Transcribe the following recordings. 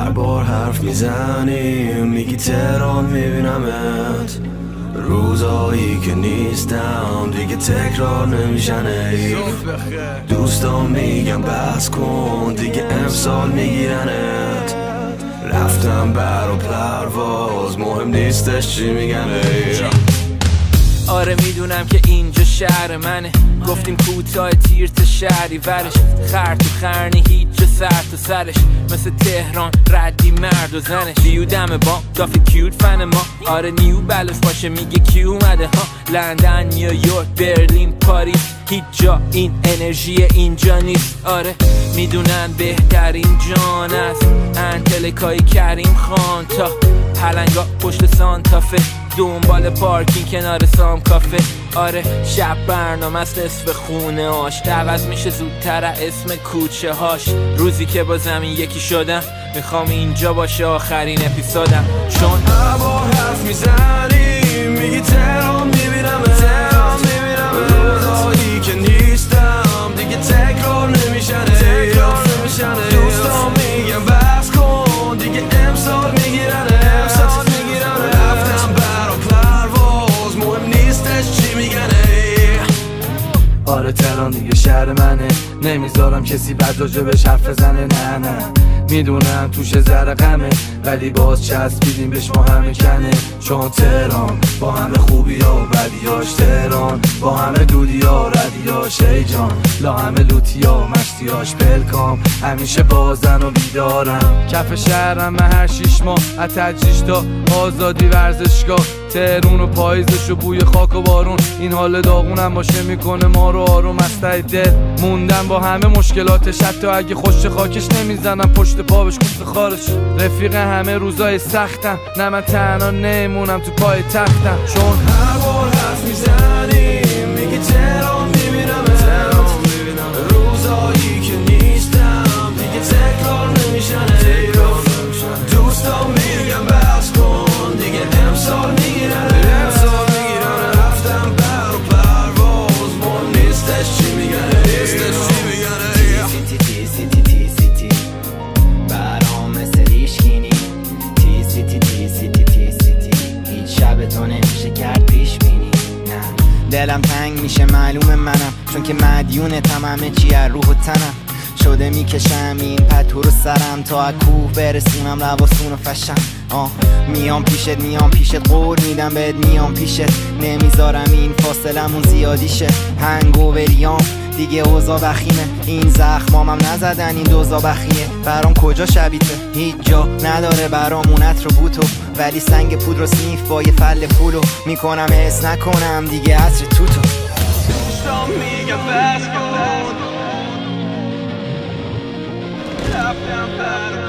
هر بار حرف میزنیم میگی تهران میبینمت، روزایی که نیستم دیگه تکرار نمیشن حیف. دوستان میگم بس کن دیگه امسال میگیرنت، رفتم بر و پرواز مهم نیستش چی میگن حیف. آره میدونم که اینجا شهر منه، گفتیم کوتاه تیر تا شهری ورش، خر تو خرنی هیچ جا سر تو سرش، مثل تهران ردی مرد و زنش. بیو دم با دافی کیوت فن ما، آره نیو بلوش باشه میگه کی اومده ها. لندن، نیویورک، برلین، پاریس، هیچ جا این انرژی اینجا نیست. آره میدونن بهترین جان است انتلکای کریم خان تا پلنگا پشت سانتافه، دنبال پارکینگ کنار سام کافه. آره شب برنامه است نصف خونه هاش، عوض میشه زودتر اسم کوچه هاش. روزی که با زمین یکی شدم میخوام اینجا باشه آخرین اپیزودم، چون هر بار حرف میزنی میگی تهران میبینم، روزایی که نیستم دیگه تکرار نمیشن. دوستان میگم بس کن دیگه امسال میگیرن، رفتم بر و پرواز مهم نیستش چی میگن. آره تهران دیگه شهر منه، نمیذارم کسی بد راجبش حرف بزنه. نه میدونم توش ذره غمه، ولی باز چسبیدیم بهش ما همه کنه. چون تهران با همه خوبی ها و بدیاش، تهران با همه دودی ها ردیاش، ای جان لا همه لوتی ها مشتیاش. پلکام همیشه بازن و بیدارم، کف شهرم من هر 6 ماه از تجریش تا آزادی ورزشگاه. تهرون و پاییزش و بوی خاک و بارون، این حال داغونم باشه میکنه ما رو آروم. از ته دل موندم با همه مشکلاتش، حتی اگه خوش خاکش نمیزنم پشت پا بهش کوفت خارش. رفیق همه روزای سختم، نه من تنها نمونم تو پای تختم. چون هر بار حرف میزنی میگی تهران میبینم، روزایی که نیستم دیگه تکرار نمیشن. دوستان میگم بس کن دیگه امسال میگیرن، رفتم بر و پرواز مهم نیستش چی میگن. برام مثل ریشگینی تی سیتی هیچ شب تو نمیشه کرد پیش بینی. نه دلم تنگ میشه معلوم منم، چون که مدیونتم همه چی از روح و تنم. شده میکشم این پتو رو سرم تا از کوه برسونم لباسون و فشم. میام پیشت قول میدم بهت میام پیشت، نمیذارم این فاصلمون زیادی شه. هنگووریام دیگه اوضاع بخیمه، این زخمامم نزدن این دوزا بخیه. برام کجا شبیته هیچ جا نداره برامونت رو بوتو، ولی سنگ پود رو سنیف با یه فل پولو میکنم حس نکنم دیگه عصر توتو. دوستان میگم بس کن رفتم بر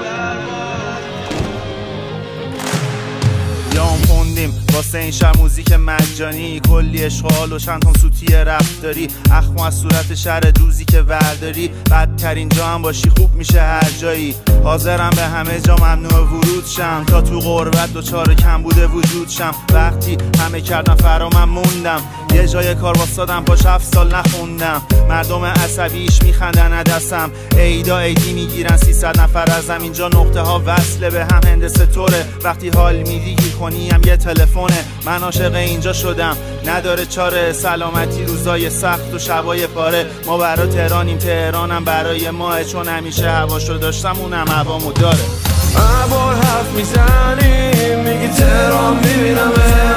یام خوندیم واسه این شهر موزیک مجانی، کلی اشغال و چند تام سوتی رفتاری. اخم از صورت شهر دوزی که ورداری، بدترین جا هم باشی خوب میشه هر جایی. حاضرم به همه جا ممنوع ورود شم، تا تو غربت دوچار کم بوده وجود شم. وقتی همه کردم فرا من موندم، یه جای کار واسادم پاش 7 سال نخوندم. مردم عصبیش میخندن عدسم، عیدا عیدی میگیرن 300 نفر ازم. اینجا نقطه ها وصله به هم هندسه طوره، وقتی حال میدی گیر کنی هم یه تلفونه. من عاشق اینجا شدم نداره چاره، سلامتی روزای سخت و شبای پاره. ما برای تهرانیم تهرانم برای ماه، چون همیشه هواشو داشتم اونم هوامو داره. هر بار حرف میزنی میگی تهران میبینم،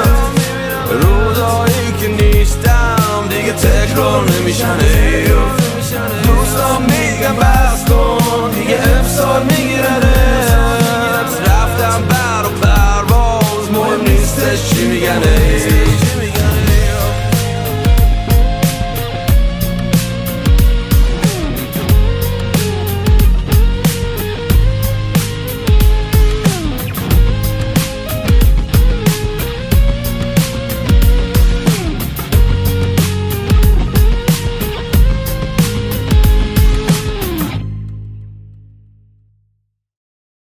روزایی که نیستم دیگه تکرار نمیشن. دوستان میگم بس کن دیگه امسال میگیرن، رفتم بر و پرواز مهم نیستش چی میگن.